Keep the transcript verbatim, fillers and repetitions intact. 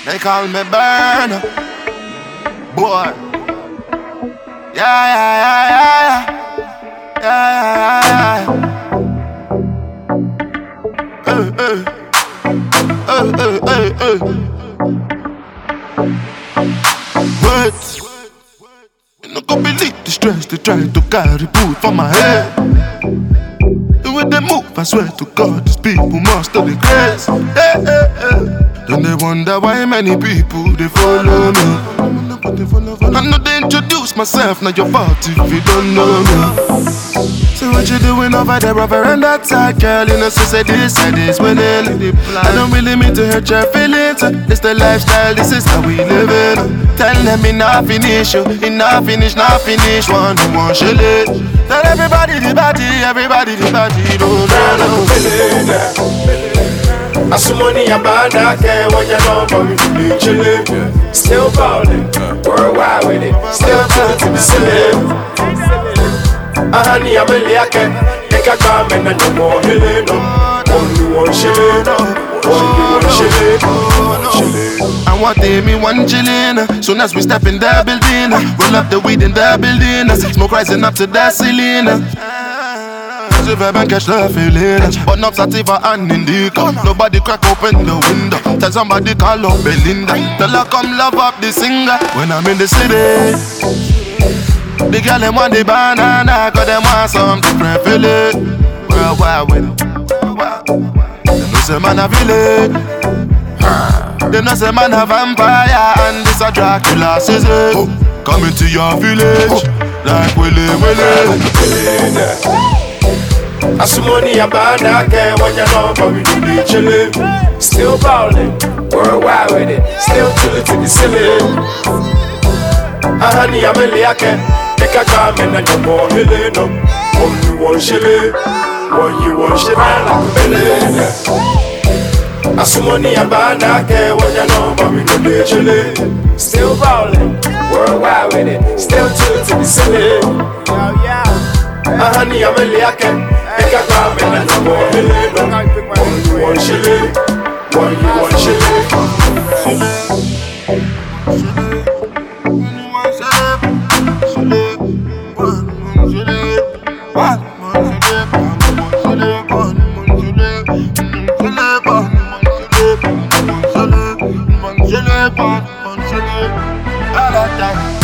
They call me Burner. Boy. Yeah, yeah, yeah, yeah, yeah. Yeah, yeah, yeah. Hey, hey. Hey, hey, hey, hey. Words. You no go believe the stress they try to carry put for my head. The way they move, I swear to God, these people must have the grace. Hey, hey, hey. Then they wonder why many people they follow me. I know they introduce myself, now your fault if you don't know me. So what you doing over there, over and that side, girl? You know, so say this, say this, winning. I don't really mean to hurt your feelings. It's the lifestyle, this is how we live it. Tell them me not finish, you, not finish, not finish. One, one, shit it. Tell everybody the body, everybody the body, don't know. I some money about that care when you know but we be chillin'. Still ballin', worldwide with it. Still good to be silly. A honey, I'm a liake. Make a comment and no more healing. Only one shillin', only one shillin'. And what day me one chillin'. Soon as we step in the building, roll up the weed in the building. Smoke rising up to the ceiling. If I can catch the feeling, but not sativa and indica. Nobody crack open the window. Tell somebody call up Belinda. Tell her come love up the singer. When I'm in the city, the girl them want the banana, cause them want some different feeling. Worldwide with it. They know say man a villain. They know say man a vampire, and this a Dracula season. Coming to your village, like Willie Willie. I some money about that care when you know but we do be chillin'. Still ballin', worldwide with it. Still chillin' to the ceiling. A honey, I'm a liake. Make a comment and you're more healing. Only one shillin', one you one shillin' like a billion. I some money about that care when you know but we do be chillin'. Still ballin', worldwide with it. Still chillin' to the ceiling. A honey, I'm a liake. Make a comment and no more healing. Only one shilling, one you one shilling. One shilling, one shilling, one shilling.